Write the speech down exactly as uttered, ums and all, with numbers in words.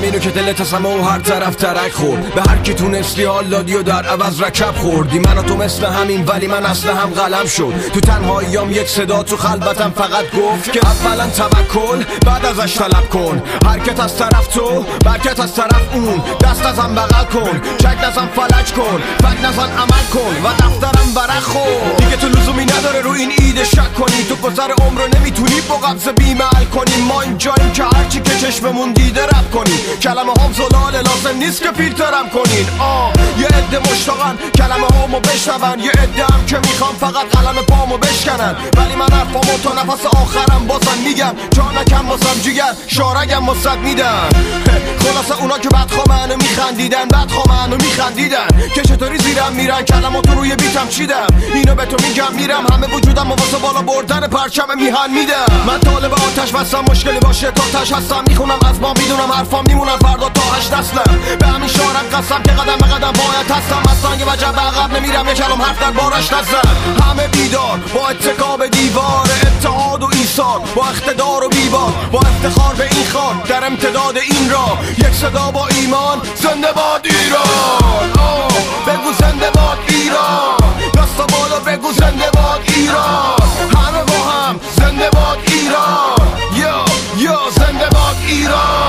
همینو که دلت از همه و هر طرف ترک خورد. به هر کی تونستی حال دادی و در عوض رکب خوردی. من و تو مثل همین ولی من اصل هم قلم شد. تو تنهاییام یک صدا تو خلوتم فقط گفت که اولا توکل بعد ازش طلب کن. حرکت از طرف تو برکت از طرف اون. دست ازم بغل کن چک نزن فلج کن فک نزن عمل کن و دفترم برق خور. دیگه تو لزومی نداره رو این ایده شک کنی. تو گذر عمر رو نمیتونی با قبض بیمعل کنی. ما اینجاییم که هرچی که چشممون دیده رب کنی. کلمه هم زلاله لازم نیست که فیلترم کنین. آه یه عده مشتاقن کلمه هامو بشنون. یه عده هم که میخوام فقط قلم پامو بشکنن. ولی من حرفامو تا نفس آخرم بازم میگم. جا نکم بازم جیگر شارگم واسد میدم. خلاصه اونا که بدخوامنو میخندیدن بدخوامنو میخندیدن که چطوری زیرم میرن کلماتو روی بیتم چیدم. اینو به تو میگم میرم همه وجودم و واسه بالا بردن پرچم میهن میدم. من طالب آتش بستم مشکلی باشه تا تش هستم. میخونم از ما میدونم حرفام میمونن فردا تا هشت نسلم. به همین شارم قسم که قدم به قدم باید هستم. اصلا یه وجب به عقب نمیرم یه کلام حرف در بارش نزن. همه بیدار با اتکا به دیوار اتحاد و ایثار با اقتدار و بیبار با افتخار به این خان در امتداد این راه یک صدا با ایمان زنده باد ایران. آه بگو زنده باد ایران. دستا بالا بگو زنده باد ایران. همه با هم زنده باد ایران. یا یا زنده باد ایران.